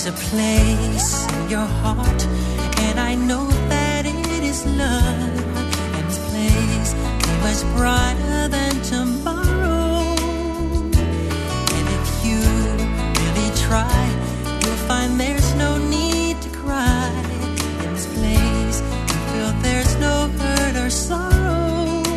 There's a place in your heart, and I know that it is love. And this place is much brighter than tomorrow. And if you really try, you'll find there's no need to cry. In this place, you feel there's no hurt or sorrow.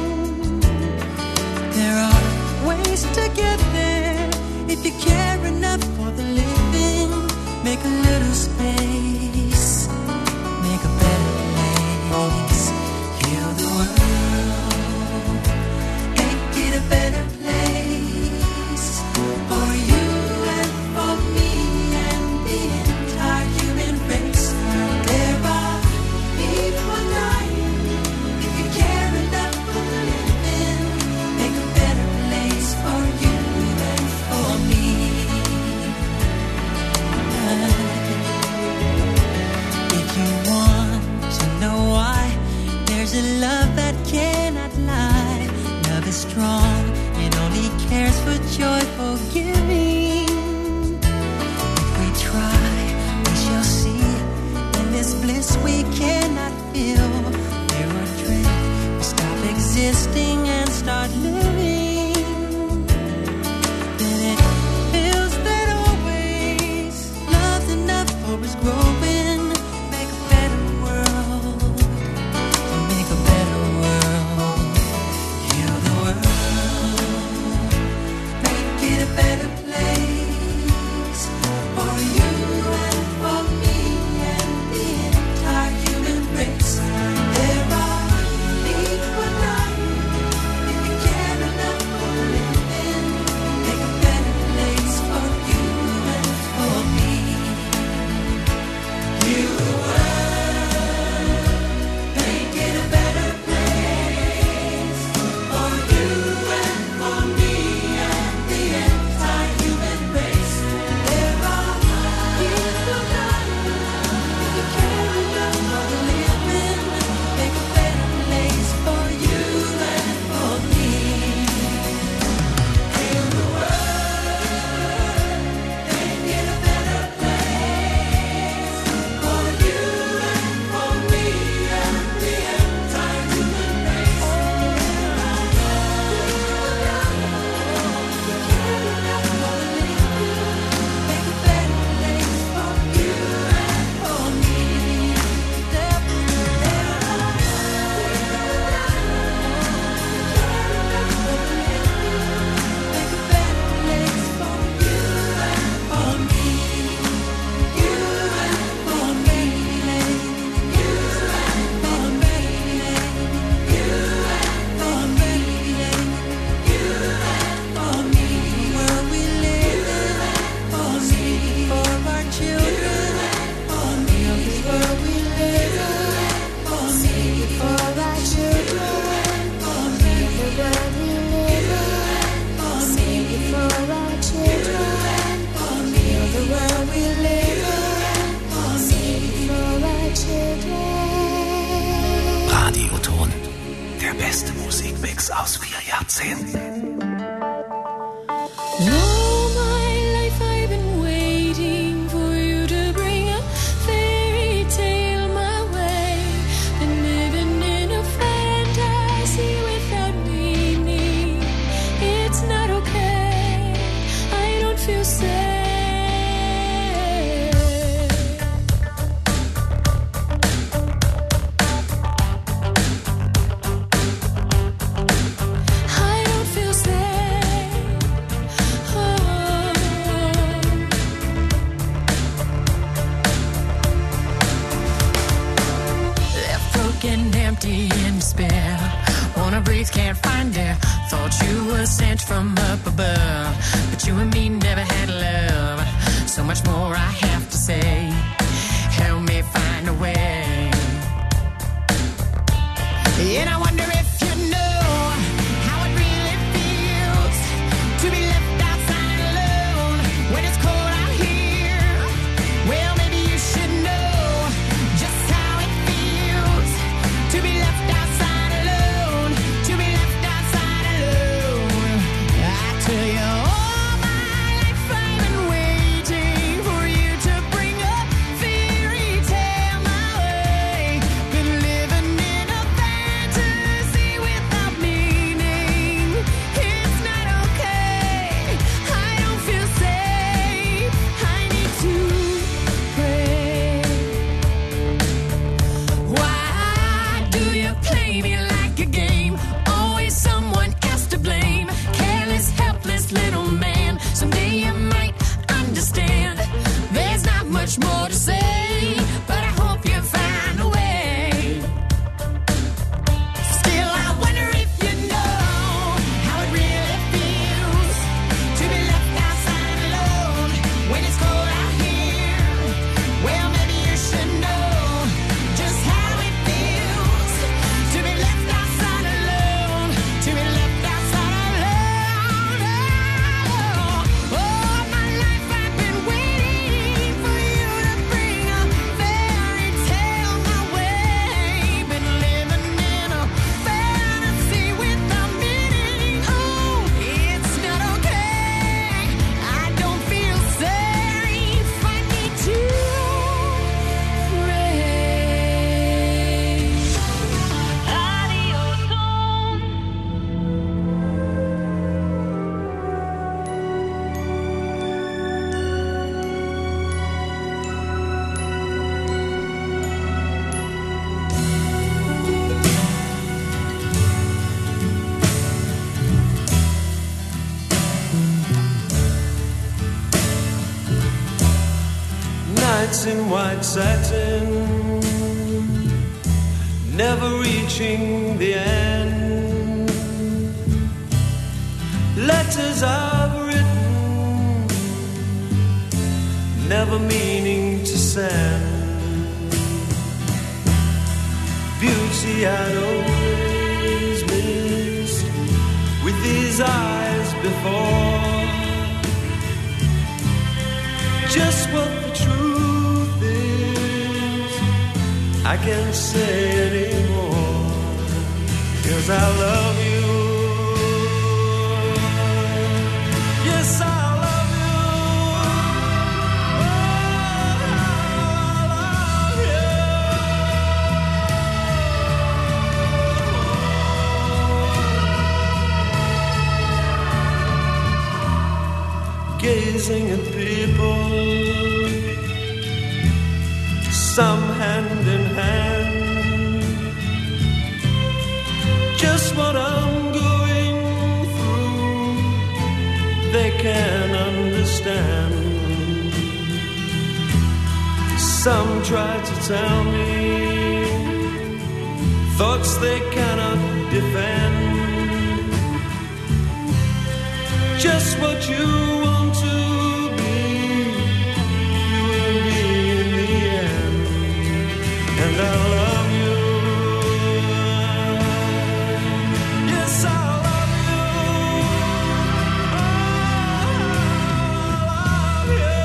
There are ways to get there if you care enough for the living. Make a little space, make a better place. Heal the world, make it a better place for you and for me and the entire human race. There are people dying. If you care enough for the living, make a better place for you and for me. If you want to know why, there's a love that cannot lie. Love is strong, it only cares for joyful giving. If we try, we shall see. In this bliss we cannot feel. There are dreams, we stop existing and start living. Then it feels that always love's enough for us growing. Make a better world, to make a better world. Heal the world, make it a better place for you and for me and the entire human race. There are people dying. If you care enough for living, make a better place for you and for me. Heal the world, make it a better place for you and for me and the entire human race. There are people dying. If you care enough for the living, make a better place for you and for me. Heal the world, make it a better place for you and for me and the entire human race. Make a better place for you and for me. There are make a better place for you and for me. You and for me. You and for me. You and for me. You and for me. Where we live for me, for our children for me. Where we live for me, for our children for me. Where we live for me, for our children for me. The world we live for me, for our children. Radioton. Der beste Musikmix aus 4 Jahrzehnten. All my life I've been waiting for you to bring a fairy tale my way. Been living in a fantasy without meaning. It's not okay. I don't feel safe. I don't feel safe. Oh. Left broken, empty, in despair. Wanna breathe, can't find air. Thought you were sent from up above, but you and me never had love. So much more I have to say. Help me find a way. And I wonder if you know how it really feels to be left outside alone when it's cold out here. Well, maybe you should know just how it feels to be left outside alone, to be left outside alone. I tell you, all my life I've been waiting for you to bring white satin, never reaching the end. Letters I've written, never meaning to send. Beauty I'd always missed with these eyes before. Just what the truth is, I can't say anymore, 'cause I love you. Yes, I love you. Oh, I love you. Gazing at people, some hand in hand, just what I'm going through, they can understand. Some try to tell me thoughts they cannot defend. Just what you want to be, you will be in the end. And I love you. Yes, I love you. Oh, I love you.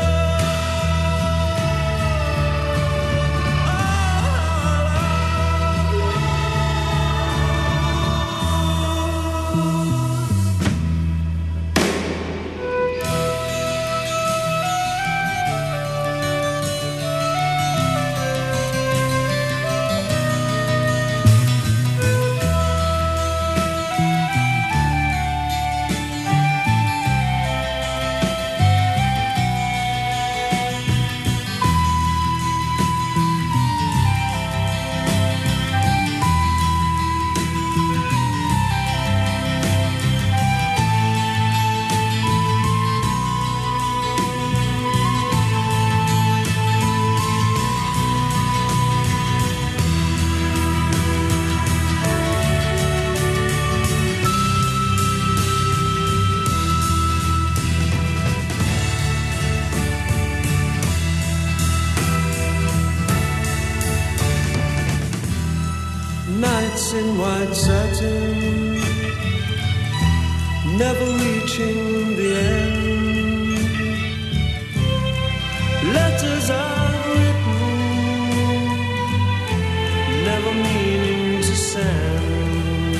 Nights in white satin, never reaching the end. Letters I've written, never meaning to send.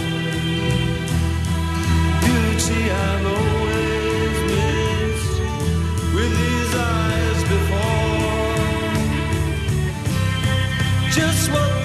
Beauty I've always missed with these eyes before. Just what